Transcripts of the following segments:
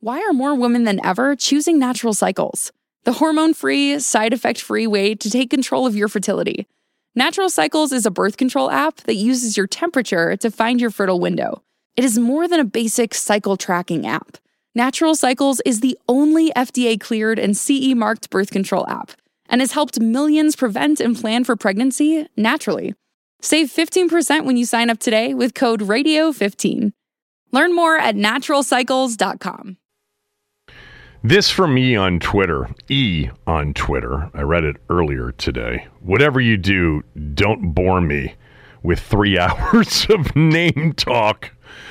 why are more women than ever choosing Natural Cycles? The hormone-free, side-effect-free way to take control of your fertility. Natural Cycles is a birth control app that uses your temperature to find your fertile window. It is more than a basic cycle tracking app. Natural Cycles is the only FDA-cleared and CE-marked birth control app and has helped millions prevent and plan for pregnancy naturally. Save 15% when you sign up today with code RADIO15. Learn more at naturalcycles.com. This from E on Twitter. E on Twitter. I read it earlier today. Whatever you do, don't bore me with 3 hours of name talk.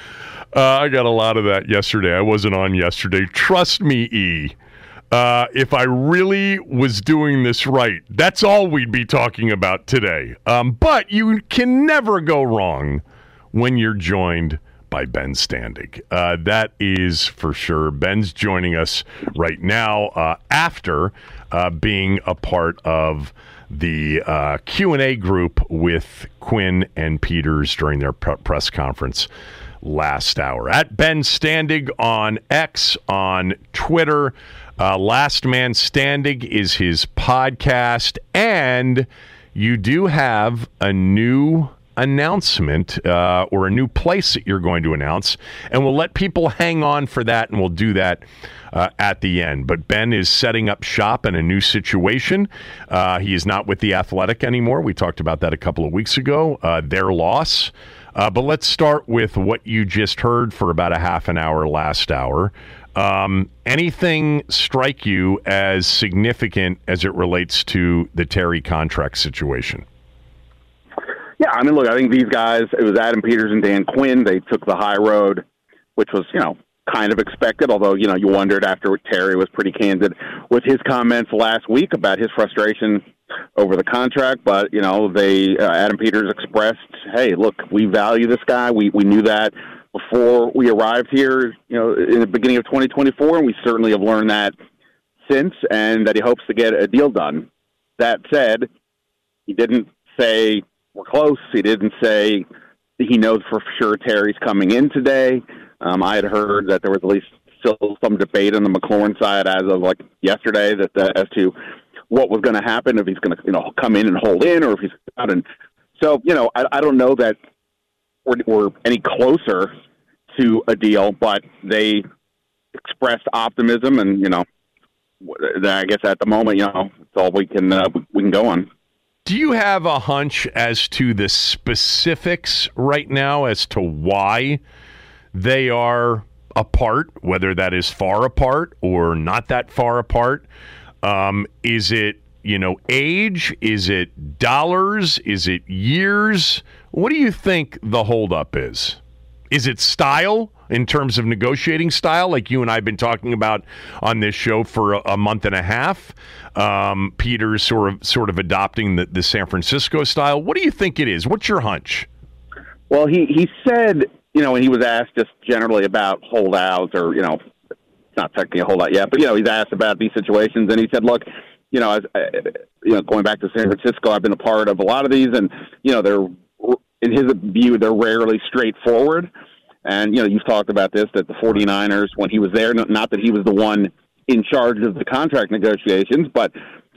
I got a lot of that yesterday. I wasn't on yesterday. Trust me, E. If I really was doing this right, that's all we'd be talking about today. But you can never go wrong when you're joined by Ben Standig. That is for sure. Ben's joining us right now after being a part of the Q&A group with Quinn and Peters during their press conference last hour. At Ben Standig on X, on Twitter. Last Man Standig is his podcast, and you do have a new announcement or a new place that you're going to announce, and we'll let people hang on for that, and we'll do that at the end. But Ben is setting up shop in a new situation. He is not with The Athletic anymore. We talked about that a couple of weeks ago, their loss. But let's start with what you just heard for about a half an hour last hour. Anything strike you as significant as it relates to the Terry contract situation? Yeah, I mean, look, I think these guys, it was Adam Peters and Dan Quinn. They took the high road, which was, kind of expected, although, you wondered after Terry was pretty candid with his comments last week about his frustration over the contract. But, Adam Peters expressed, hey, look, we value this guy. We knew that before we arrived here, in the beginning of 2024, and we certainly have learned that since, and that he hopes to get a deal done. That said, he didn't say we're close. He didn't say he knows for sure Terry's coming in today. I had heard that there was at least still some debate on the McLaurin side as of yesterday as to what was going to happen, if he's going to come in and hold in, or if he's out. And so I don't know that we're any closer to a deal, but they expressed optimism, and I guess at the moment it's all we can go on. Do you have a hunch as to the specifics right now as to why they are apart, whether that is far apart or not that far apart? Is it, age? Is it dollars? Is it years? What do you think the holdup is? Is it style in terms of negotiating style, like you and I have been talking about on this show for a month and a half? Peter's sort of adopting the San Francisco style. What do you think it is? What's your hunch? Well, he said, when he was asked just generally about holdouts, or, it's not technically a holdout yet, but, he's asked about these situations, and he said, look, as going back to San Francisco, I've been a part of a lot of these, and, they're, in his view, they're rarely straightforward. And, you've talked about this, that the 49ers, when he was there, not that he was the one in charge of the contract negotiations, but,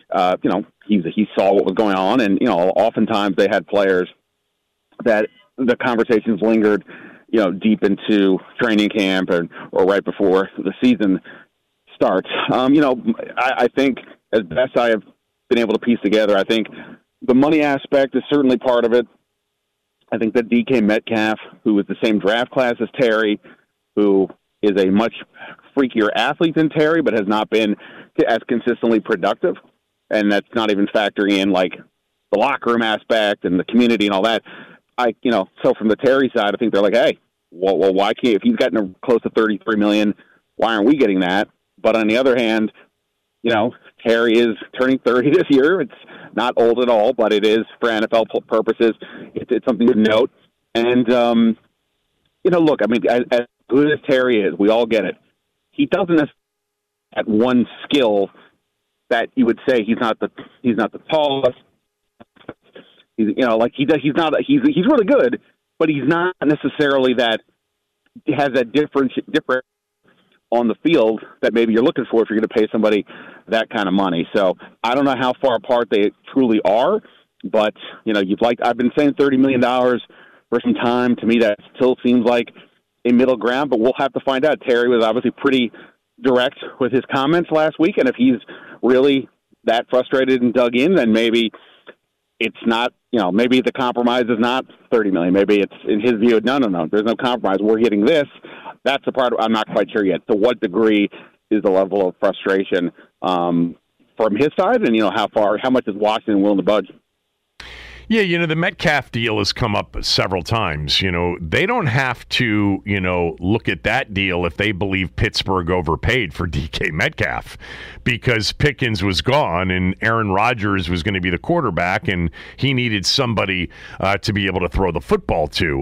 he saw what was going on. And, oftentimes they had players that the conversations lingered, deep into training camp or right before the season starts. I think, as best I have been able to piece together, I think the money aspect is certainly part of it. I think that DK Metcalf, who is the same draft class as Terry, who is a much freakier athlete than Terry, but has not been as consistently productive, and that's not even factoring in the locker room aspect and the community and all that. So from the Terry side, I think they're like, hey, well, why can't, if he's gotten close to $33 million, why aren't we getting that? But on the other hand, Terry is turning 30 this year. It's not old at all, but it is, for NFL purposes, it's something to note. And, look, I mean, as good as Terry is, we all get it. He doesn't necessarily have one skill that you would say he's not the tallest. He's really good, but he's not necessarily that has that different on the field that maybe you're looking for if you're going to pay somebody that kind of money. So I don't know how far apart they truly are, but I've been saying $30 million for some time. To me, that still seems like a middle ground, but we'll have to find out. Terry was obviously pretty direct with his comments last week, and if he's really that frustrated and dug in, then maybe it's not, maybe the compromise is not $30 million. Maybe it's, in his view, no, there's no compromise. We're hitting this. That's the part I'm not quite sure yet. To what degree is the level of frustration from his side, and how much is Washington willing to budge? Yeah, the Metcalf deal has come up several times. They don't have to, look at that deal if they believe Pittsburgh overpaid for DK Metcalf, because Pickens was gone and Aaron Rodgers was going to be the quarterback, and he needed somebody to be able to throw the football to.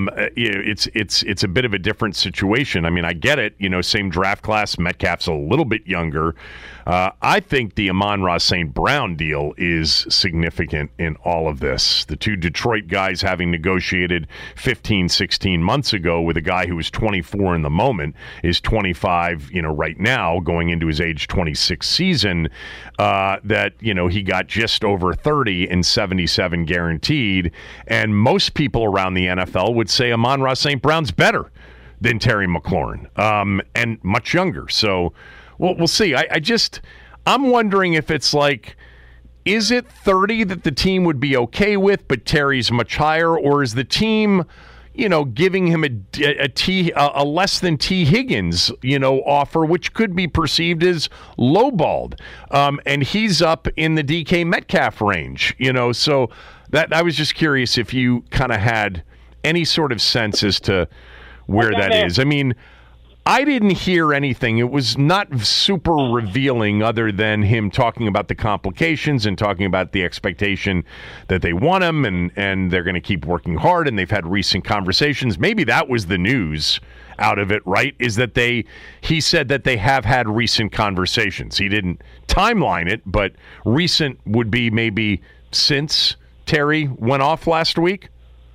It's a bit of a different situation. I mean, I get it. Same draft class. Metcalf's a little bit younger. I think the Amon-Ra St. Brown deal is significant in all of this. The two Detroit guys having negotiated 15, 16 months ago with a guy who was 24 in the moment, is 25, right now, going into his age 26 season, that, he got just over 30 and 77 guaranteed. And most people around the NFL would say Amon-Ra St. Brown's better than Terry McLaurin, and much younger. So, we'll see. I'm wondering if it's like, is it 30 that the team would be okay with, but Terry's much higher, or is the team, giving him a less than T. Higgins, offer, which could be perceived as lowballed, and he's up in the DK Metcalf range, So that I was just curious if you kind of had any sort of sense as to where that is. I mean, I didn't hear anything. It was not super revealing, other than him talking about the complications and talking about the expectation that they want him and they're going to keep working hard, and they've had recent conversations. Maybe that was the news out of it, right? Is that he said that they have had recent conversations. He didn't timeline it, but recent would be maybe since Terry went off last week.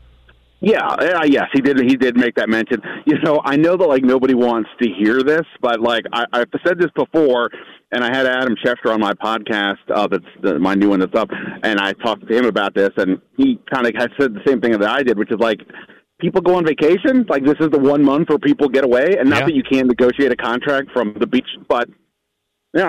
Yes, he did. He did make that mention. I know that nobody wants to hear this, but I've said this before, and I had Adam Schefter on my podcast. That's my new one that's up, and I talked to him about this, and he kind of has said the same thing that I did, which is people go on vacation. This is the 1 month where people get away, and not that you can't negotiate a contract from the beach, but they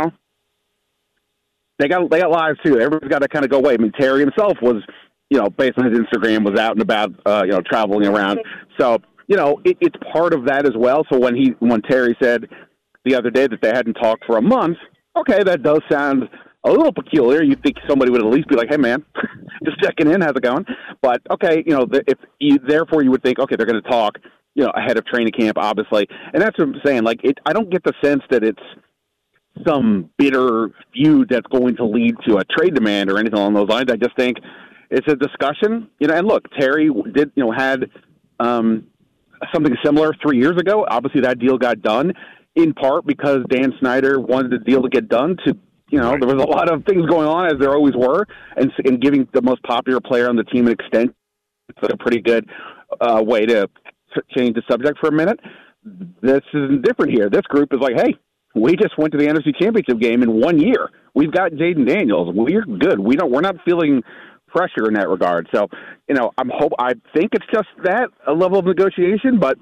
got lives too. Everybody's got to kind of go away. I mean, Terry himself was, based on his Instagram, was out and about, traveling around. So, it's part of that as well. So when Terry said the other day that they hadn't talked for a month, okay, that does sound a little peculiar. You'd think somebody would at least be like, hey, man, just checking in, how's it going? But, okay, therefore you would think, okay, they're going to talk, ahead of training camp, obviously. And that's what I'm saying. I don't get the sense that it's some bitter feud that's going to lead to a trade demand or anything along those lines. I just think it's a discussion, and look, Terry had something similar 3 years ago. Obviously, that deal got done in part because Dan Snyder wanted the deal to get done. There was a lot of things going on, as there always were, and giving the most popular player on the team an extension. It's a pretty good way to change the subject for a minute. This isn't different here. This group is like, hey, we just went to the NFC Championship game in 1 year. We've got Jaden Daniels. We're good. We're not feeling pressure in that regard. So, I think it's just that, a level of negotiation, but,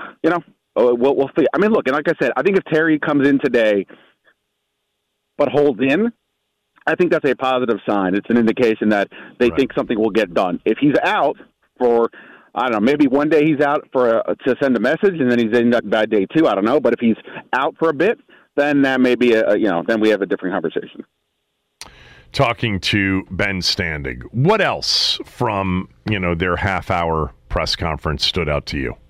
we'll see. I mean, look, and like I said, I think if Terry comes in today but holds in, I think that's a positive sign. It's an indication that they think something will get done. If he's out for, I don't know, maybe one day he's out to send a message and then he's in that bad day too, I don't know. But if he's out for a bit, then that may be, then we have a different conversation. Talking to Ben Standig. What else from, their half-hour press conference stood out to you?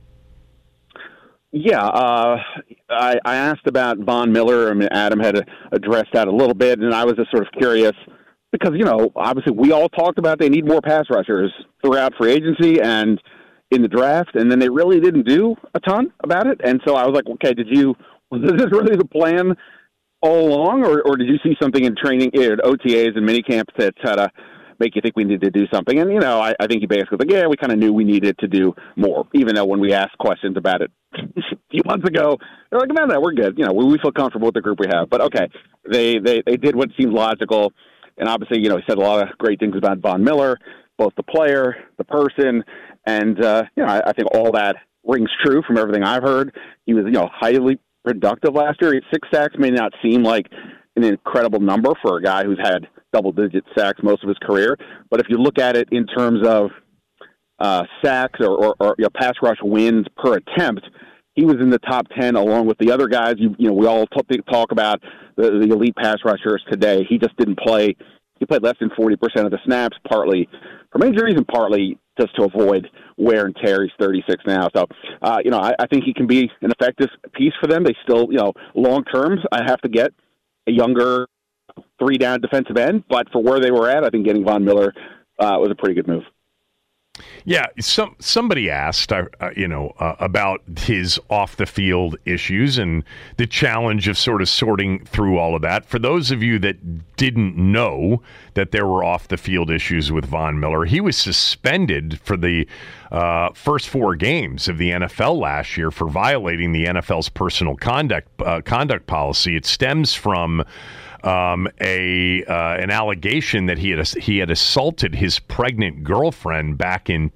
Yeah, I asked about Von Miller. I mean, Adam had addressed that a little bit, and I was just sort of curious because, obviously we all talked about they need more pass rushers throughout free agency and in the draft, and then they really didn't do a ton about it. And so I was like, okay, was this really the plan all along, or did you see something in training, OTAs and minicamps that make you think we need to do something. And, I think he basically was like, yeah, we kind of knew we needed to do more, even though when we asked questions about it a few months ago, they're like, no, we're good. We feel comfortable with the group we have. But, okay, they did what seemed logical. And obviously, he said a lot of great things about Von Miller, both the player, the person. And, I think all that rings true from everything I've heard. He was, highly productive last year. 6 sacks may not seem like an incredible number for a guy who's had double-digit sacks most of his career. But if you look at it in terms of sacks or pass rush wins per attempt, he was in the top 10 along with the other guys. We all talk about the elite pass rushers today. He just didn't play. He played less than 40% of the snaps, partly from injuries and partly just to avoid wear and tear. He's 36 now. So, I think he can be an effective piece for them. They still, long term, I have to get a younger 3-down defensive end. But for where they were at, I think getting Von Miller was a pretty good move. Yeah, somebody asked, about his off-the-field issues and the challenge of sort of sorting through all of that. For those of you that didn't know that there were off-the-field issues with Von Miller, he was suspended for the first 4 games of the NFL last year for violating the NFL's personal conduct policy. It stems from an allegation that he had assaulted his pregnant girlfriend back in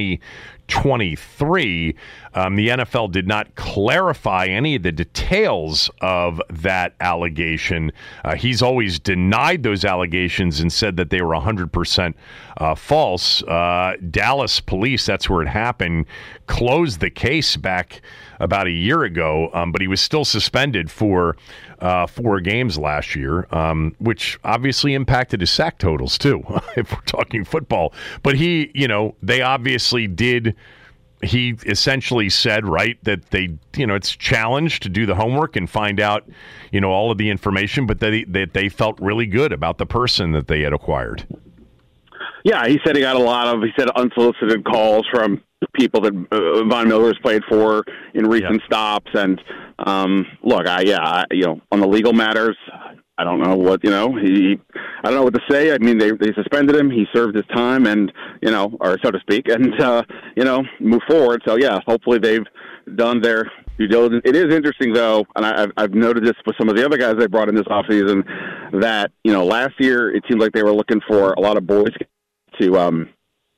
2023. The NFL did not clarify any of the details of that allegation. He's always denied those allegations and said that they were 100% false. Dallas police, that's where it happened, closed the case back about a year ago, but he was still suspended for 4 games last year, which obviously impacted his sack totals too, if we're talking football. But they obviously did. He essentially said, right, that they, it's challenged to do the homework and find out, all of the information, but that they felt really good about the person that they had acquired. Yeah, he said he got unsolicited calls from people that Von Miller has played for in recent stops. And look, on the legal matters, I don't know what, I don't know what to say. I mean, they suspended him. He served his time and, or so to speak, and, move forward. So, yeah, hopefully they've done their due diligence. It is interesting, though, and I've noted this with some of the other guys they brought in this offseason, that, last year it seemed like they were looking for a lot of boys to build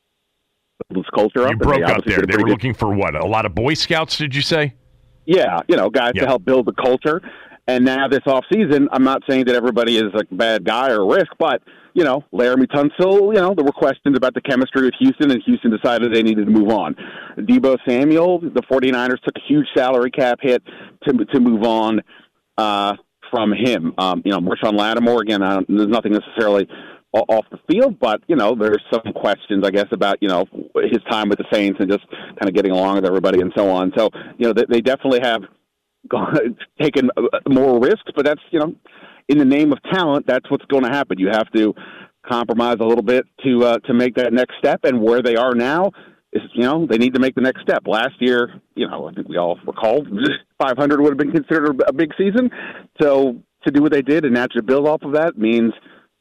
this culture up. You broke up there. They were looking for what? A lot of Boy Scouts, did you say? Yeah, guys to help build the culture. And now this offseason, I'm not saying that everybody is a bad guy or a risk, but, Laramie Tunsil, there were questions about the chemistry with Houston, and Houston decided they needed to move on. Deebo Samuel, the 49ers took a huge salary cap hit to move on from him. Marshawn Lattimore, again, there's nothing necessarily off the field, but, there's some questions, I guess, about, his time with the Saints and just kind of getting along with everybody and so on. So, they definitely have taken more risks, but that's, in the name of talent, that's what's going to happen. You have to compromise a little bit to make that next step, and where they are now is, they need to make the next step. Last year, I think we all recall 500 would have been considered a big season. So to do what they did and now to build off of that means,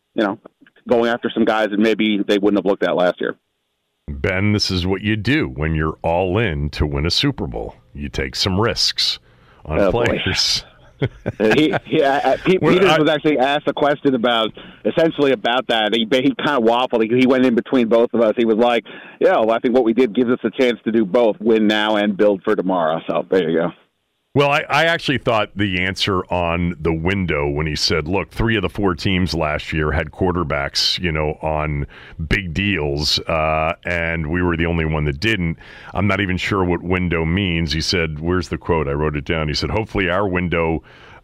going after some guys that maybe they wouldn't have looked at last year. Ben, this is what you do when you're all in to win a Super Bowl. You take some risks on players. Peters was actually asked a question about that. He kind of waffled. He went in between both of us. He was like, I think what we did gives us a chance to do both, win now and build for tomorrow. So there you go. Well, I actually thought the answer on the window when he said, look, 3 of the 4 teams last year had quarterbacks, on big deals, and we were the only one that didn't. I'm not even sure what window means. He said, where's the quote? I wrote it down. He said, hopefully our window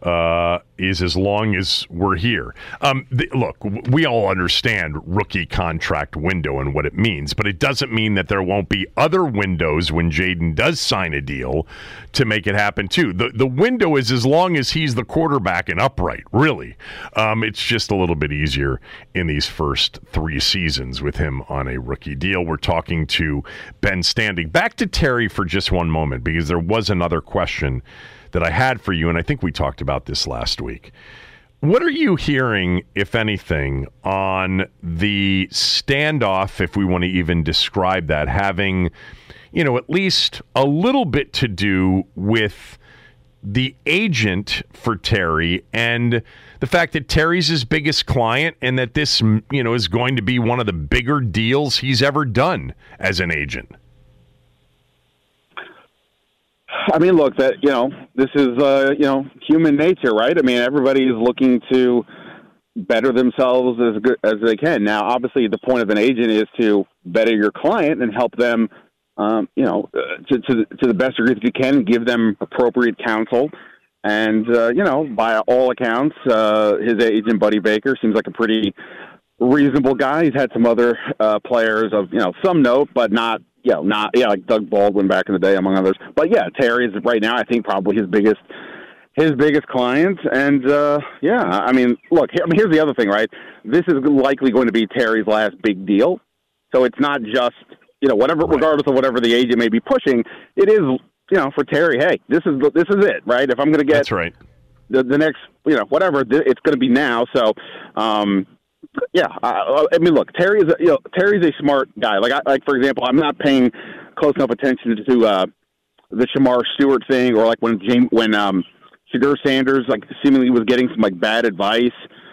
is as long as we're here. Look, we all understand rookie contract window and what it means, but it doesn't mean that there won't be other windows when Jayden does sign a deal to make it happen too. The window is as long as he's the quarterback and upright, really. It's just a little bit easier in these first 3 seasons with him on a rookie deal. We're talking to Ben Standing. Back to Terry for just one moment, because there was another question that I had for you, and I think we talked about this last week. What are you hearing, if anything, on the standoff, if we want to even describe that, having, at least a little bit to do with the agent for Terry and the fact that Terry's his biggest client and that this, is going to be one of the bigger deals he's ever done as an agent? I mean, look, this is, human nature, right? I mean, everybody is looking to better themselves as good as they can. Now, obviously, the point of an agent is to better your client and help them, to the best degree that you can, give them appropriate counsel. And, by all accounts, his agent, Buddy Baker, seems like a pretty reasonable guy. He's had some other players of, some note, but not like Doug Baldwin back in the day, among others. But yeah, Terry is right now, I think, probably his biggest client. And I mean, look, here's the other thing, right? This is likely going to be Terry's last big deal. So it's not just, whatever, right, regardless of whatever the agent may be pushing, it is, for Terry, hey, this is it, right? If I'm going to get that's right, the next, whatever, it's going to be now. So, I mean, look, Terry's a smart guy. Like for example, I'm not paying close enough attention to the Shamar Stewart thing, or like when Shadur Sanders seemingly was getting some bad advice,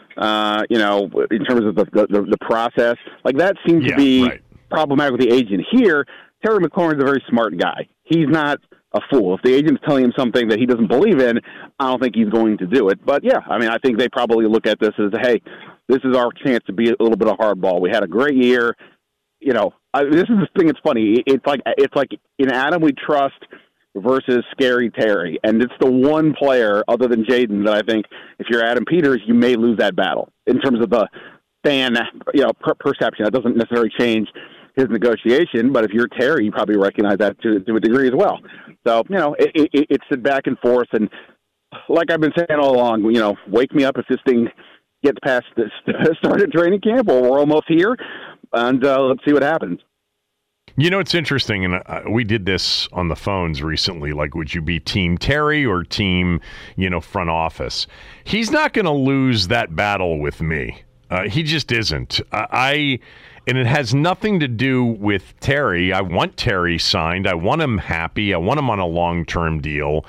in terms of the process. Like that seems to be right, problematic with the agent. Here, Terry McLaurin's a very smart guy. He's not a fool. If the agent's telling him something that he doesn't believe in, I don't think he's going to do it. But yeah, I mean, I think they probably look at this as, hey, this is our chance to be a little bit of hardball. We had a great year. This is the thing that's funny. It's like in Adam we trust versus Scary Terry. And it's the one player other than Jaden that I think if you're Adam Peters, you may lose that battle in terms of the fan, perception. That doesn't necessarily change his negotiation, but if you're Terry, you probably recognize that to a degree as well. So, it's the back and forth. And like I've been saying all along, wake me up if this thing gets past this started training camp, or we're almost here, and let's see what happens. It's interesting, and we did this on the phones recently. Like, would you be Team Terry or Team, front office? He's not going to lose that battle with me. He just isn't. And it has nothing to do with Terry. I want Terry signed. I want him happy. I want him on a long-term deal.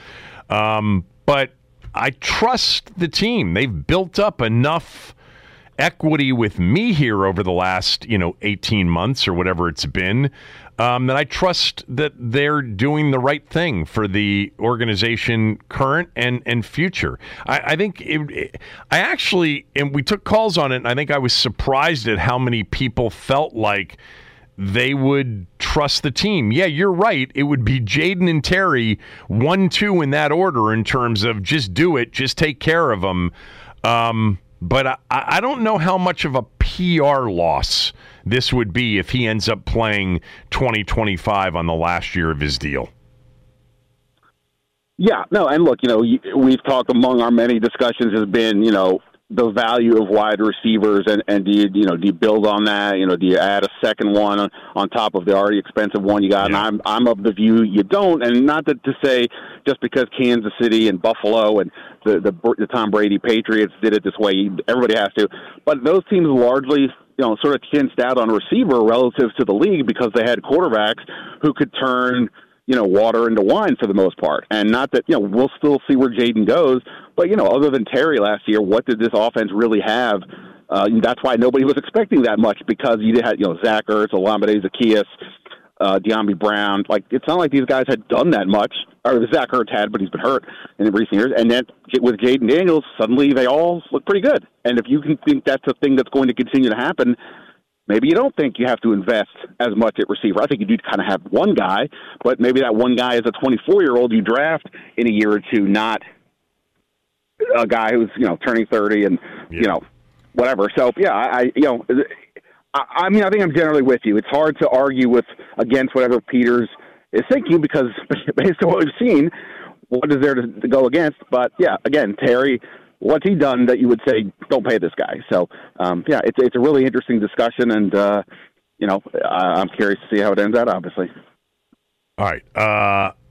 But I trust the team. They've built up enough equity with me here over the last, 18 months or whatever it's been, that I trust that they're doing the right thing for the organization current and future. I think I actually, and we took calls on it, and I think I was surprised at how many people felt like they would trust the team. Yeah, you're right. It would be Jaden and Terry 1-2 in that order in terms of just do it, just take care of them. But I don't know how much of a PR loss this would be if he ends up playing 2025 on the last year of his deal. Yeah, no, and look, we've talked among our many discussions has been, the value of wide receivers, and do you build on that? Do you add a second one on top of the already expensive one you got? Yeah. And I'm of the view you don't, and not to say just because Kansas City and Buffalo and the Tom Brady Patriots did it this way, everybody has to. But those teams largely, sort of chinched out on receiver relative to the league because they had quarterbacks who could turn water into wine for the most part. And not that, we'll still see where Jaden goes, but, other than Terry last year, what did this offense really have? That's why nobody was expecting that much, because you had, Zach Ertz, Olamide Zaccheaus, De'Ami Brown. Like, it's not like these guys had done that much, or Zach Ertz had, but he's been hurt in recent years. And then with Jaden Daniels, suddenly they all look pretty good. And if you can think that's a thing that's going to continue to happen, maybe you don't think you have to invest as much at receiver. I think you do kind of have one guy, but maybe that one guy is a 24-year-old you draft in a year or two, not a guy who's, turning 30 and, whatever. So, yeah, I mean, I think I'm generally with you. It's hard to argue against whatever Peters is thinking, because based on what we've seen, what is there to go against? But, yeah, again, Terry, what's he done that you would say, don't pay this guy? So, it's a really interesting discussion, and, I'm curious to see how it ends out, obviously. All right.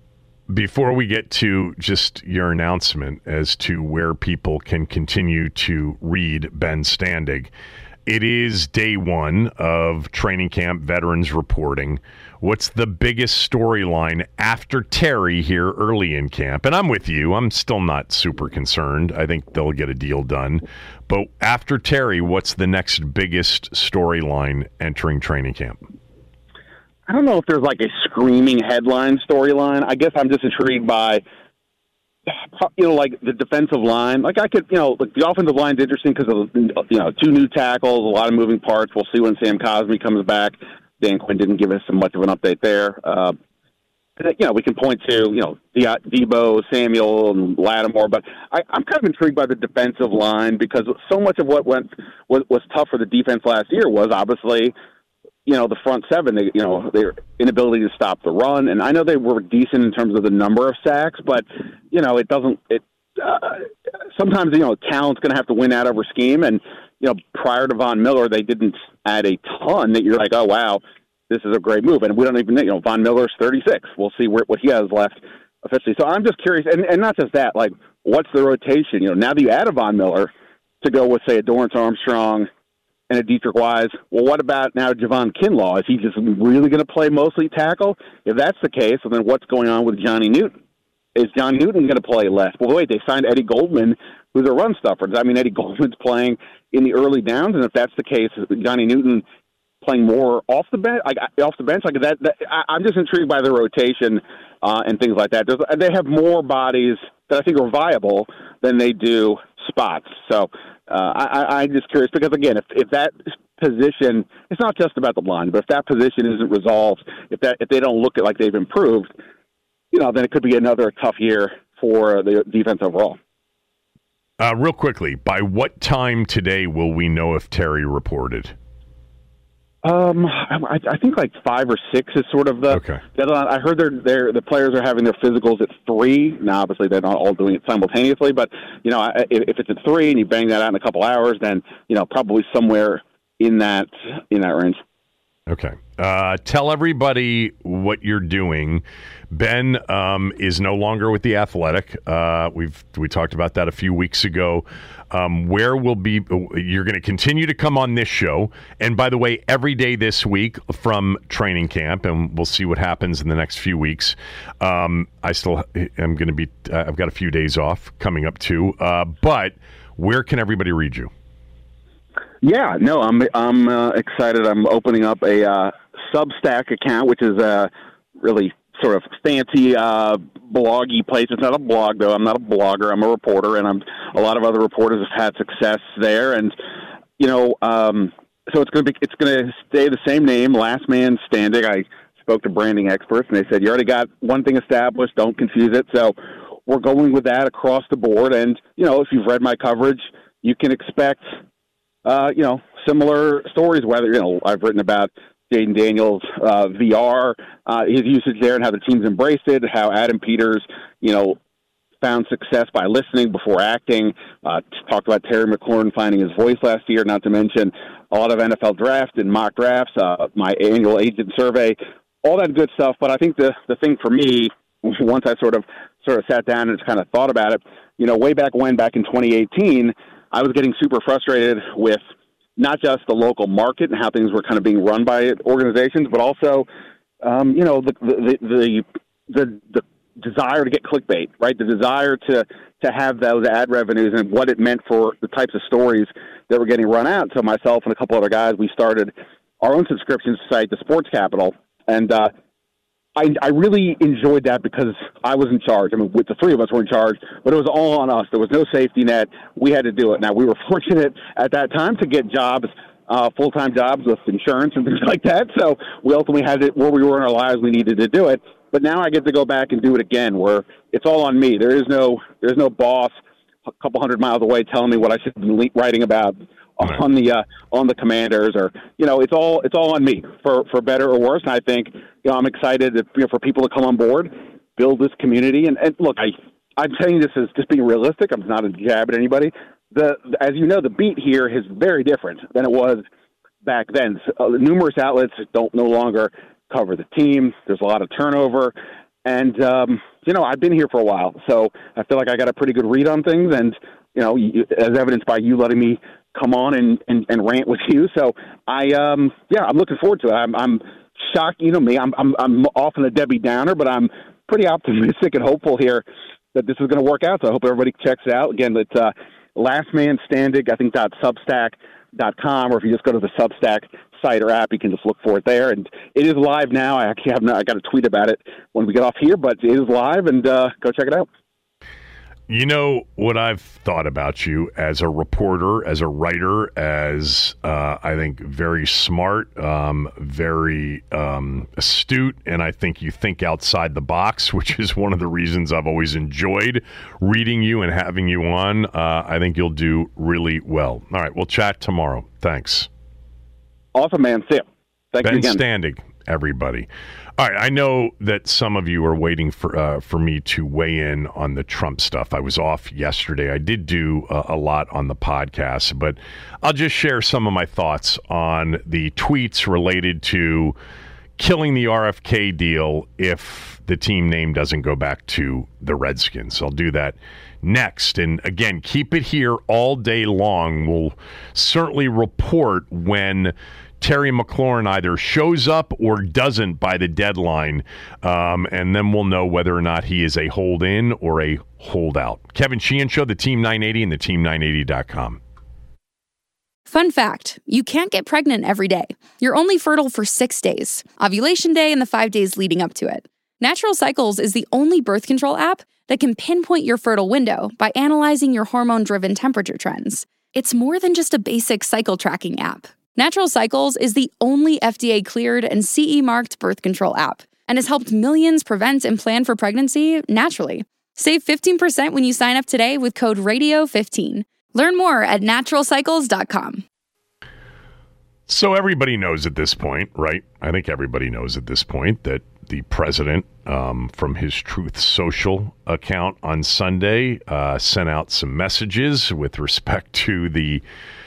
Before we get to just your announcement as to where people can continue to read Ben Standig, it is day one of training camp, veterans reporting. What's the biggest storyline after Terry here early in camp? And I'm with you. I'm still not super concerned. I think they'll get a deal done. But after Terry, what's the next biggest storyline entering training camp? I don't know if there's like a screaming headline storyline. I guess I'm just intrigued by, like the defensive line. Like like the offensive line's interesting because of, 2 new tackles, a lot of moving parts. We'll see when Sam Cosmi comes back. Dan Quinn didn't give us much of an update there. We can point to, Debo, Samuel, and Lattimore, but I'm kind of intrigued by the defensive line because so much of what was tough for the defense last year was obviously the front seven, their inability to stop the run. And I know they were decent in terms of the number of sacks, but, sometimes, talent's going to have to win out over scheme. And, prior to Von Miller, they didn't add a ton that you're like, oh, wow, this is a great move. And we don't even know, Von Miller's 36. We'll see what he has left officially. So I'm just curious. And not just that, like, what's the rotation? Now that you add a Von Miller to go with, say, a Dorrance Armstrong and a Dietrich Wise, well, what about now Javon Kinlaw? Is he just really going to play mostly tackle? If that's the case, well, then what's going on with Johnny Newton? Is John Newton going to play less? Well, wait, they signed Eddie Goldman, who's a run stuffer. I mean, Eddie Goldman's playing in the early downs, and if that's the case, is Johnny Newton playing more off the bench? I'm just intrigued by the rotation and things like that. They have more bodies that I think are viable than they do spots. So I'm just curious because, again, if that position, it's not just about the line, but if that position isn't resolved, if they don't look like they've improved, then it could be another tough year for the defense overall. Real quickly, by what time today will we know if Terry reported? I think like 5 or 6 is sort of the deadline. I heard the players are having their physicals at 3. Now, obviously, they're not all doing it simultaneously, but if it's at 3 and you bang that out in a couple hours, then probably somewhere in that range. Okay. Tell everybody what you're doing. Ben is no longer with The Athletic. We talked about that a few weeks ago. You're going to continue to come on this show. And by the way, every day this week from training camp, and we'll see what happens in the next few weeks. I still am going to be, I've got a few days off coming up too. But where can everybody read you? Yeah, no, I'm excited. I'm opening up a Substack account, which is a really sort of fancy bloggy place. It's not a blog, though. I'm not a blogger. I'm a reporter, and a lot of other reporters have had success there. And so it's going to stay the same name, Last Man Standing. I spoke to branding experts, and they said you already got one thing established. Don't confuse it. So we're going with that across the board. And if you've read my coverage, you can expect similar stories, whether, I've written about Jaden Daniels, VR, his usage there and how the team's embraced it, how Adam Peters, found success by listening before acting, talked about Terry McLaurin finding his voice last year, not to mention a lot of NFL draft and mock drafts, my annual agent survey, all that good stuff. But I think the thing for me, once I sort of sat down and just kind of thought about it, way back in 2018, I was getting super frustrated with not just the local market and how things were kind of being run by organizations, but also, the desire to get clickbait, right? The desire to have those ad revenues and what it meant for the types of stories that were getting run out. So myself and a couple other guys, we started our own subscription site, the Sports Capital, and I really enjoyed that because I was in charge. I mean, with the three of us were in charge, but it was all on us. There was no safety net. We had to do it. Now, we were fortunate at that time to get jobs, full-time jobs with insurance and things like that. So we ultimately had it where we were in our lives. We needed to do it. But now I get to go back and do it again, where it's all on me. There's no boss a couple hundred miles away telling me what I should be writing about on the Commanders, or it's all on me for better or worse. And I think I'm excited for people to come on board, build this community. And look, I'm saying this as just being realistic. I'm not a jab at anybody. As you know, the beat here is very different than it was back then. Numerous outlets no longer cover the team. There's a lot of turnover. And, I've been here for a while, so I feel like I got a pretty good read on things. And, as evidenced by you letting me come on and rant with you. So I'm looking forward to it. I'm shocked. You know me, I'm often a Debbie Downer, but I'm pretty optimistic and hopeful here that this is going to work out. So I hope everybody checks it out. Again, it's Last Man Standing, I think, .substack.com, or if you just go to the Substack site or app, you can just look for it there. And it is live now. I actually I got to tweet about it when we get off here, but it is live, and go check it out. You know what I've thought about you as a reporter, as a writer, as I think very smart, very astute, and I think you think outside the box, which is one of the reasons I've always enjoyed reading you and having you on. I think you'll do really well. All right, we'll chat tomorrow. Thanks. Awesome, man. See you. Thank you again. Ben Standig, everybody. All right, I know that some of you are waiting for me to weigh in on the Trump stuff. I was off yesterday. I did do a lot on the podcast, but I'll just share some of my thoughts on the tweets related to killing the RFK deal if the team name doesn't go back to the Redskins. I'll do that next. And again, keep it here all day long. We'll certainly report when Terry McLaurin either shows up or doesn't by the deadline, and then we'll know whether or not he is a hold-in or a holdout. Kevin Sheehan Show, the Team 980 and the Team980.com. Fun fact, you can't get pregnant every day. You're only fertile for 6 days, ovulation day and the 5 days leading up to it. Natural Cycles is the only birth control app that can pinpoint your fertile window by analyzing your hormone-driven temperature trends. It's more than just a basic cycle tracking app. Natural Cycles is the only FDA-cleared and CE-marked birth control app and has helped millions prevent and plan for pregnancy naturally. Save 15% when you sign up today with code RADIO15. Learn more at naturalcycles.com. So everybody knows at this point, right? I think everybody knows at this point that the president, from his Truth Social account on Sunday, sent out some messages with respect to the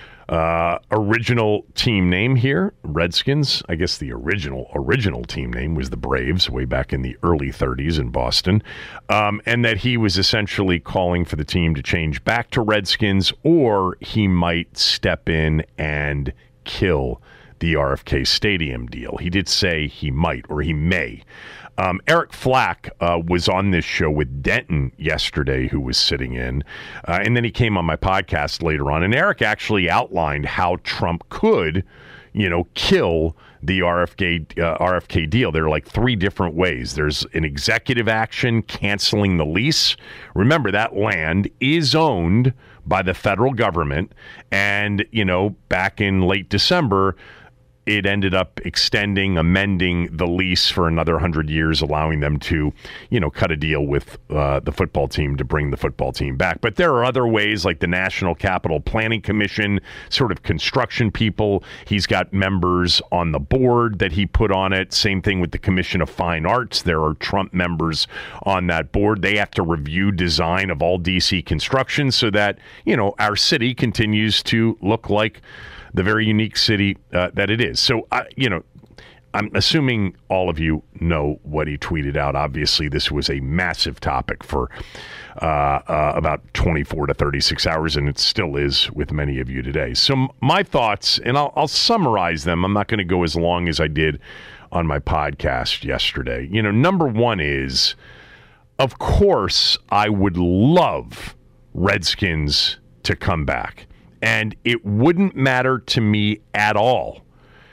original team name here, Redskins. I guess the original team name was the Braves way back in the early 30s in Boston. And that he was essentially calling for the team to change back to Redskins, or he might step in and kill the RFK Stadium deal. He did say he might, or he may. Eric Flack was on this show with Denton yesterday, who was sitting in, and then he came on my podcast later on, and Eric actually outlined how Trump could, kill the RFK deal. There are like 3 different ways. There's an executive action, canceling the lease. Remember, that land is owned by the federal government, and, back in late December, it ended up amending the lease for another 100 years, allowing them to, cut a deal with the football team to bring the football team back. But there are other ways, like the National Capital Planning Commission, sort of construction people. He's got members on the board that he put on it. Same thing with the Commission of Fine Arts. There are Trump members on that board. They have to review design of all D.C. construction so that, our city continues to look like the very unique city that it is. So, I'm assuming all of you know what he tweeted out. Obviously, this was a massive topic for about 24 to 36 hours, and it still is with many of you today. So my thoughts, and I'll summarize them. I'm not going to go as long as I did on my podcast yesterday. Number one is, of course, I would love Redskins to come back. And it wouldn't matter to me at all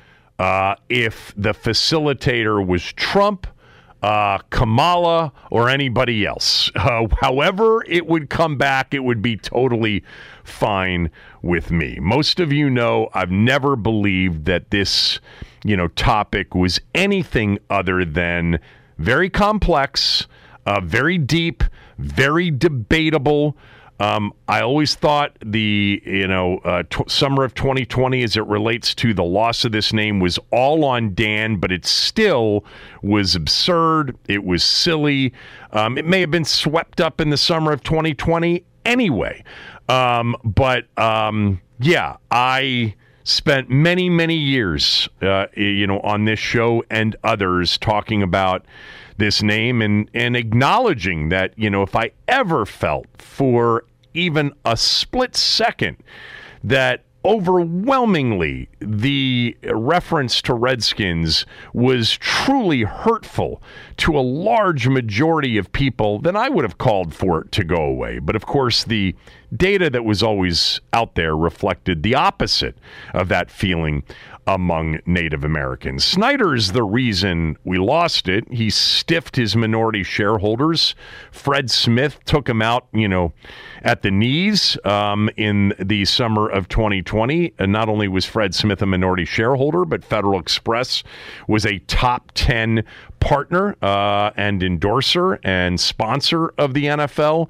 if the facilitator was Trump, Kamala, or anybody else. However it would come back, it would be totally fine with me. Most of you know I've never believed that this, topic was anything other than very complex, very deep, very debatable. I always thought the, summer of 2020 as it relates to the loss of this name was all on Dan, but it still was absurd. It was silly. It may have been swept up in the summer of 2020 anyway. I spent many, many years, on this show and others talking about this name and acknowledging that, if I ever felt for even a split second that overwhelmingly the reference to Redskins was truly hurtful to a large majority of people, then I would have called for it to go away. But of course, the data that was always out there reflected the opposite of that feeling among Native Americans. Snyder's the reason we lost it. He stiffed his minority shareholders. Fred Smith took him out, at the knees in the summer of 2020. And not only was Fred Smith a minority shareholder, but Federal Express was a top 10 partner and endorser and sponsor of the NFL.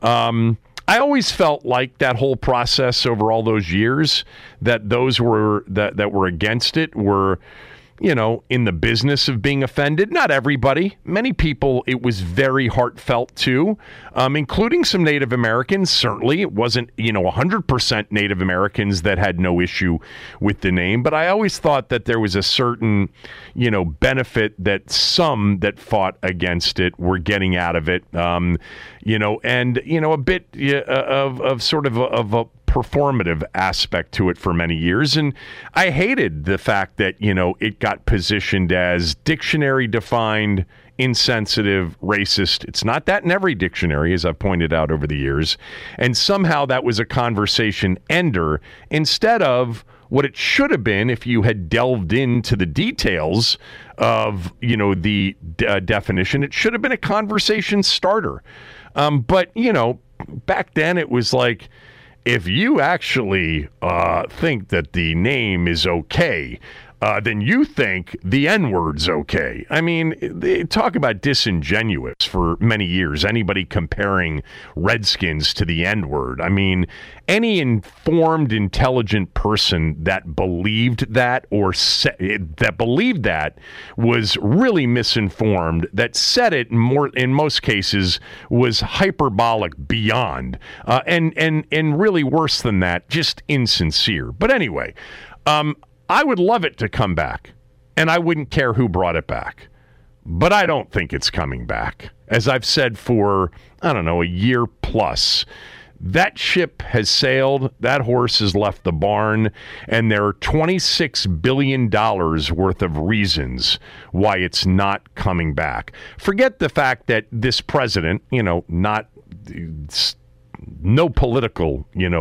I always felt like that whole process over all those years, that those were that were against it were, in the business of being offended. Not everybody. Many people, it was very heartfelt to, including some Native Americans. Certainly, it wasn't, 100% Native Americans that had no issue with the name. But I always thought that there was a certain, benefit that some that fought against it were getting out of it. And, a bit of sort of a performative aspect to it for many years. And I hated the fact that, it got positioned as dictionary defined, insensitive, racist. It's not that in every dictionary, as I've pointed out over the years. And somehow that was a conversation ender instead of what it should have been if you had delved into the details of, the definition. It should have been a conversation starter. But, back then it was like, if you actually think that the name is okay, then you think the N-word's okay. I mean, they talk about disingenuous for many years. Anybody comparing Redskins to the N-word. I mean, any informed, intelligent person that believed that or that believed that was really misinformed. That said it in most cases was hyperbolic beyond, and really worse than that, just insincere. But anyway, I would love it to come back, and I wouldn't care who brought it back. But I don't think it's coming back. As I've said for, a year plus, that ship has sailed, that horse has left the barn, and there are $26 billion worth of reasons why it's not coming back. Forget the fact that this president, no political,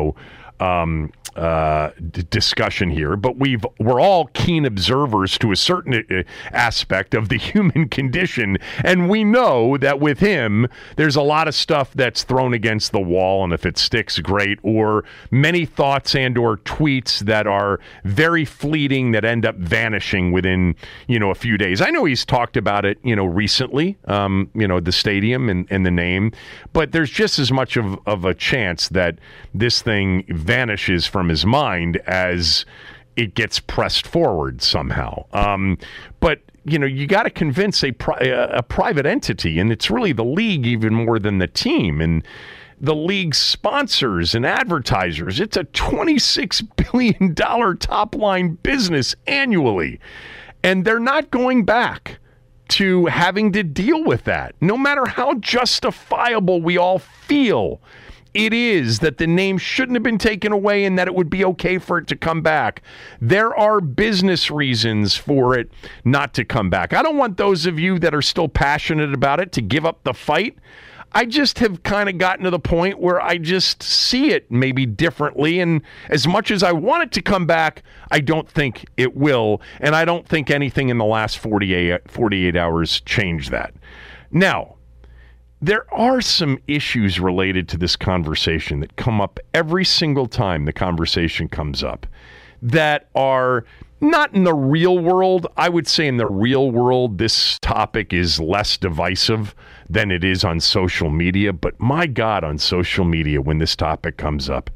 discussion here, but we're all keen observers to a certain aspect of the human condition, and we know that with him there's a lot of stuff that's thrown against the wall, and if it sticks, great, or many thoughts and or tweets that are very fleeting that end up vanishing within a few days. I know he's talked about it recently, the stadium and the name, but there's just as much of a chance that this thing vanishes from his mind as it gets pressed forward somehow. But you got to convince a private entity, and it's really the league even more than the team and the league's sponsors and advertisers. It's a $26 billion top line business annually, and they're not going back to having to deal with that, no matter how justifiable we all feel it is that the name shouldn't have been taken away and that it would be okay for it to come back. There are business reasons for it not to come back. I don't want those of you that are still passionate about it to give up the fight. I just have kind of gotten to the point where I just see it maybe differently. And as much as I want it to come back, I don't think it will. And I don't think anything in the last 48 hours changed that. Now, there are some issues related to this conversation that come up every single time the conversation comes up that are not in the real world. I would say in the real world, this topic is less divisive than it is on social media. But my God, on social media, when this topic comes up,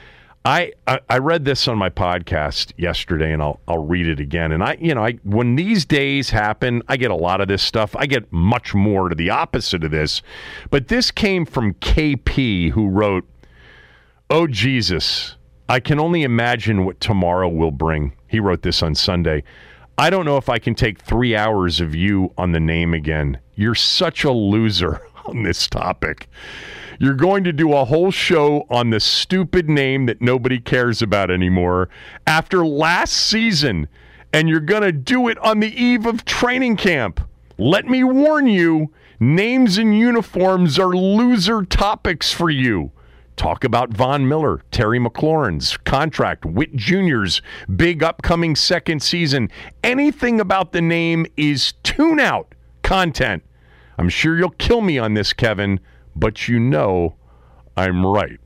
I read this on my podcast yesterday, and I'll read it again. And I when these days happen, I get a lot of this stuff. I get much more to the opposite of this. But this came from KP, who wrote, "Oh, Jesus, I can only imagine what tomorrow will bring." He wrote this on Sunday. I don't know if I can take 3 hours of you on the name again. You're such a loser on this topic. You're going to do a whole show on the stupid name that nobody cares about anymore after last season, and you're going to do it on the eve of training camp. Let me warn you, names and uniforms are loser topics for you. Talk about Von Miller, Terry McLaurin's contract, Witt Jr.'s big upcoming second season. Anything about the name is tune-out content. I'm sure you'll kill me on this, Kevin, but you know I'm right.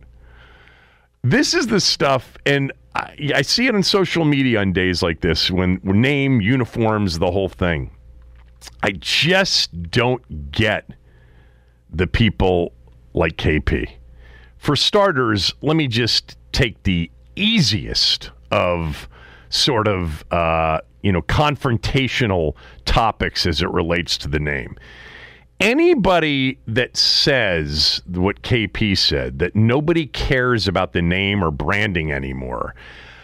This is the stuff, and I see it on social media on days like this, when name, uniforms, the whole thing. I just don't get the people like KP. For starters, let me just take the easiest of sort of, confrontational topics as it relates to the name. Anybody that says what KP said, that nobody cares about the name or branding anymore,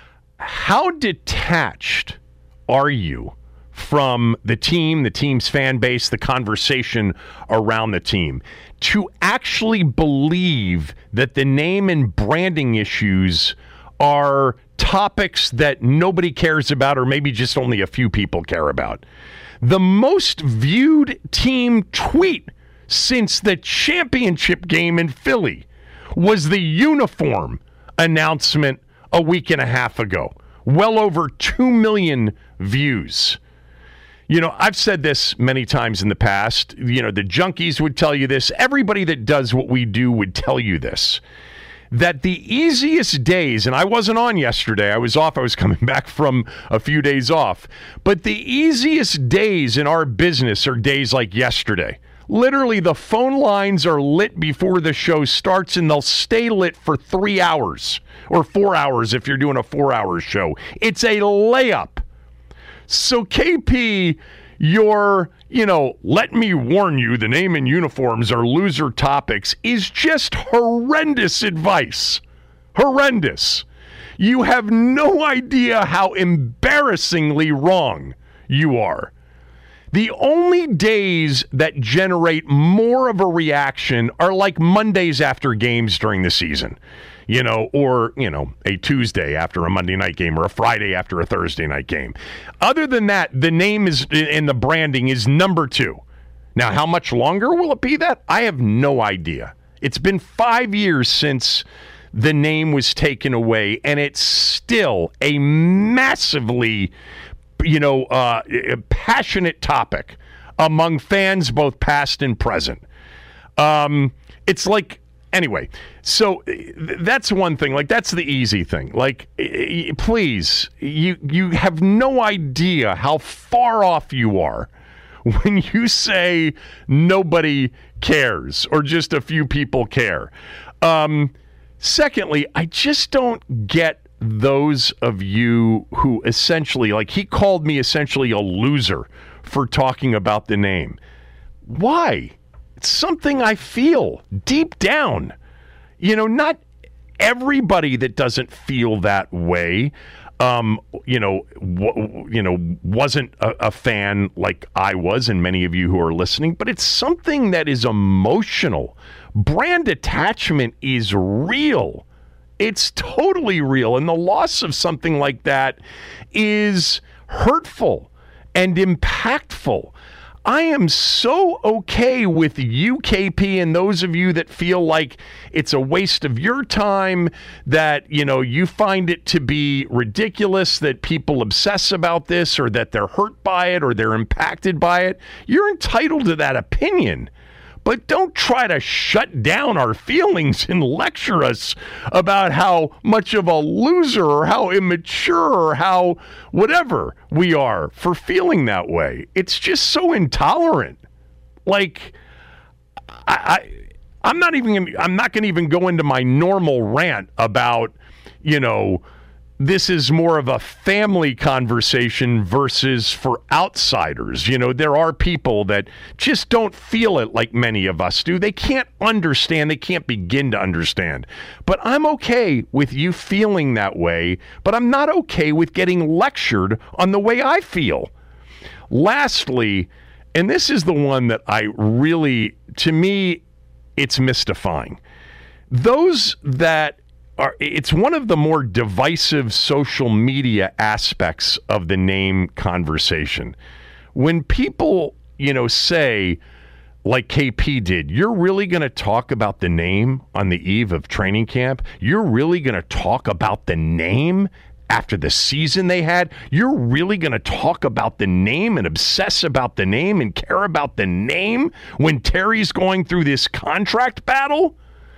how detached are you from the team, the team's fan base, the conversation around the team, to actually believe that the name and branding issues are topics that nobody cares about, or maybe just only a few people care about? The most viewed team tweet since the championship game in Philly was the uniform announcement a week and a half ago. Well over 2 million views. You know, I've said this many times in the past. You know, the junkies would tell you this. Everybody that does what we do would tell you this. That the easiest days, and I wasn't on yesterday, I was off, I was coming back from a few days off, but the easiest days in our business are days like yesterday. Literally, the phone lines are lit before the show starts, and they'll stay lit for 3 hours, or 4 hours if you're doing a 4-hour show. It's a layup. So KP, let me warn you, the name and uniforms are loser topics, is just horrendous advice. Horrendous. You have no idea how embarrassingly wrong you are. The only days that generate more of a reaction are like Mondays after games during the season. Or a Tuesday after a Monday night game, or a Friday after a Thursday night game. Other than that, the name is and the branding is number 2. Now, how much longer will it be that? I have no idea. It's been 5 years since the name was taken away, and it's still a massively, passionate topic among fans, both past and present. It's like, anyway, so that's one thing. Like, that's the easy thing. Like, please, you have no idea how far off you are when you say nobody cares or just a few people care. Secondly, I just don't get those of you who essentially, like, he called me essentially a loser for talking about the name. Why? It's something I feel deep down. Not everybody that doesn't feel that way, wasn't a fan like I was, and many of you who are listening, but it's something that is emotional. Brand attachment is real. It's totally real. And the loss of something like that is hurtful and impactful. I am so okay with you, KP, and those of you that feel like it's a waste of your time, that, you find it to be ridiculous that people obsess about this, or that they're hurt by it, or they're impacted by it. You're entitled to that opinion. But don't try to shut down our feelings and lecture us about how much of a loser or how immature or how whatever we are for feeling that way. It's just so intolerant. Like, I'm not going to even go into my normal rant about, this is more of a family conversation versus for outsiders. There are people that just don't feel it like many of us do. They can't understand. They can't begin to understand. But I'm okay with you feeling that way, but I'm not okay with getting lectured on the way I feel. Lastly, and this is the one that to me, it's mystifying. Those that it's one of the more divisive social media aspects of the name conversation. When people, say, like KP did, you're really going to talk about the name on the eve of training camp? You're really going to talk about the name after the season they had? You're really going to talk about the name and obsess about the name and care about the name when Terry's going through this contract battle?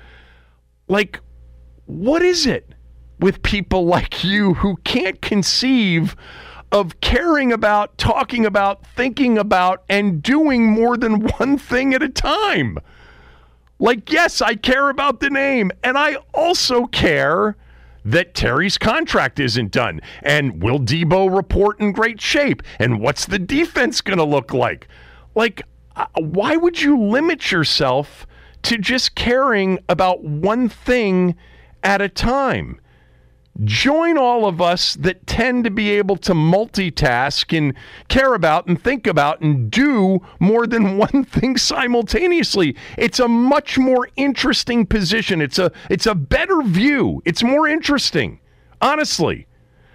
Like, what is it with people like you who can't conceive of caring about, talking about, thinking about, and doing more than one thing at a time? Like, yes, I care about the name, and I also care that Terry's contract isn't done. And will Debo report in great shape? And what's the defense going to look like? Like, why would you limit yourself to just caring about one thing at a time? Join all of us that tend to be able to multitask and care about and think about and do more than one thing simultaneously. It's a much more interesting position. It's a better view. It's more interesting. Honestly,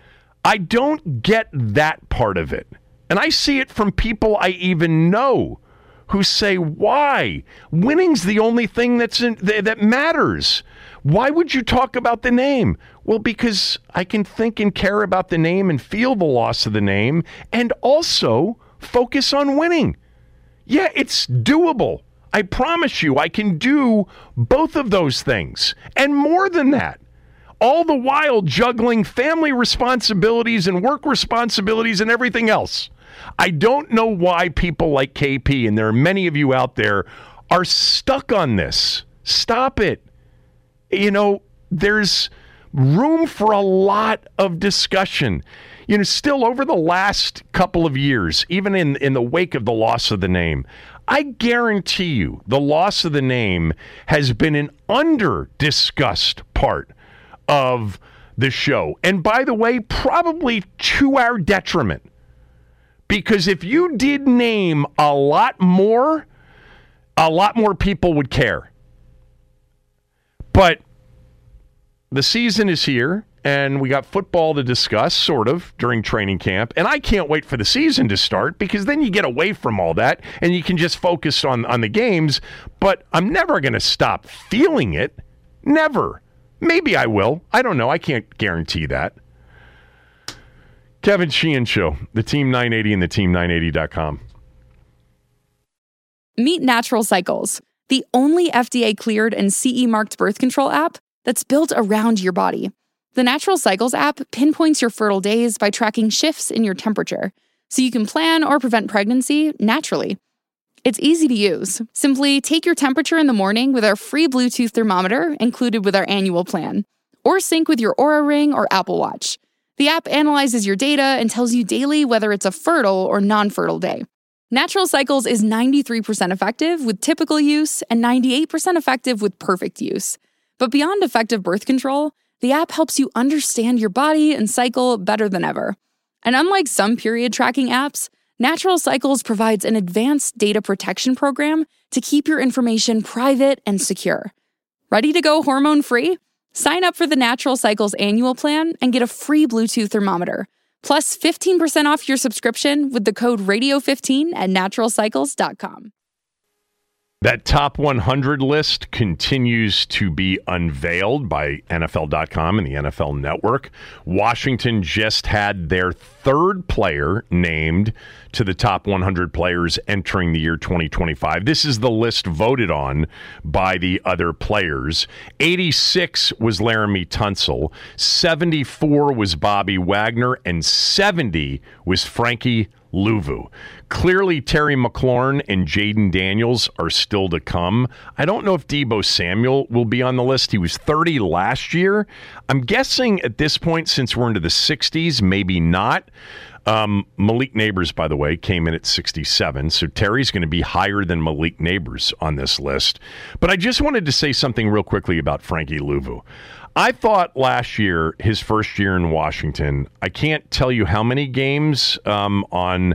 I don't get that part of it. And I see it from people I even know who say, why? Winning's the only thing that matters. Why would you talk about the name? Well, because I can think and care about the name and feel the loss of the name and also focus on winning. Yeah, it's doable. I promise you, I can do both of those things and more than that. All the while juggling family responsibilities and work responsibilities and everything else. I don't know why people like KP, and there are many of you out there, are stuck on this. Stop it. There's room for a lot of discussion. Still over the last couple of years, even in the wake of the loss of the name, I guarantee you the loss of the name has been an under-discussed part of the show. And by the way, probably to our detriment. Because if you did name a lot more people would care. But the season is here, and we got football to discuss, sort of, during training camp. And I can't wait for the season to start, because then you get away from all that, and you can just focus on the games. But I'm never going to stop feeling it. Never. Maybe I will. I don't know. I can't guarantee that. Kevin Sheehan Show, the Team 980 and the Team980.com. Meet Natural Cycles, the only FDA-cleared and CE-marked birth control app that's built around your body. The Natural Cycles app pinpoints your fertile days by tracking shifts in your temperature, so you can plan or prevent pregnancy naturally. It's easy to use. Simply take your temperature in the morning with our free Bluetooth thermometer included with our annual plan, or sync with your Oura Ring or Apple Watch. The app analyzes your data and tells you daily whether it's a fertile or non-fertile day. Natural Cycles is 93% effective with typical use and 98% effective with perfect use. But beyond effective birth control, the app helps you understand your body and cycle better than ever. And unlike some period tracking apps, Natural Cycles provides an advanced data protection program to keep your information private and secure. Ready to go hormone-free? Sign up for the Natural Cycles annual plan and get a free Bluetooth thermometer, plus 15% off your subscription with the code radio15 at naturalcycles.com. That top 100 list continues to be unveiled by NFL.com and the NFL Network. Washington just had their third player named to the top 100 players entering the year 2025. This is the list voted on by the other players. 86 was Laramie Tunsil, 74 was Bobby Wagner, and 70 was Frankie Luvu. Clearly, Terry McLaurin and Jaden Daniels are still to come. I don't know if Debo Samuel will be on the list. He was 30 last year. I'm guessing at this point, since we're into the 60s, maybe not. Malik Neighbors, by the way, came in at 67, so Terry's going to be higher than Malik Neighbors on this list. But I just wanted to say something real quickly about Frankie Luvu. I thought last year, his first year in Washington, I can't tell you how many games on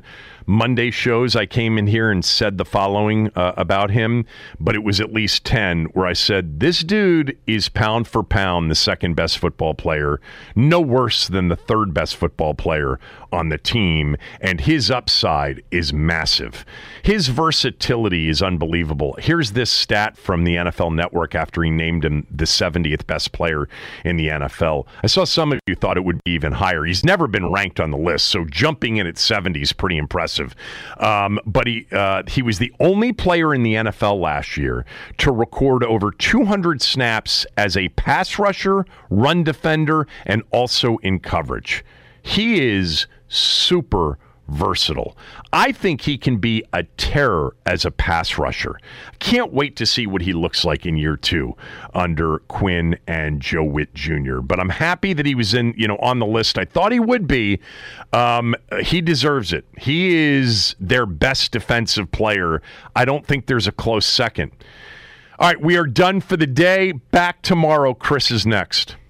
Monday shows, I came in here and said the following about him, but it was at least 10 where I said, this dude is pound for pound the second best football player, no worse than the third best football player on the team, and his upside is massive. His versatility is unbelievable. Here's this stat from the NFL Network after he named him the 70th best player in the NFL. I saw some of you thought it would be even higher. He's never been ranked on the list, so jumping in at 70 is pretty impressive. But he was the only player in the NFL last year to record over 200 snaps as a pass rusher, run defender, and also in coverage. He is super versatile. I think he can be a terror as a pass rusher. Can't wait to see what he looks like in year 2 under Quinn and Joe Witt Jr. But I'm happy that he was on the list. I thought he would be. He deserves it. He is their best defensive player. I don't think there's a close second. All right, we are done for the day. Back tomorrow. Chris is next.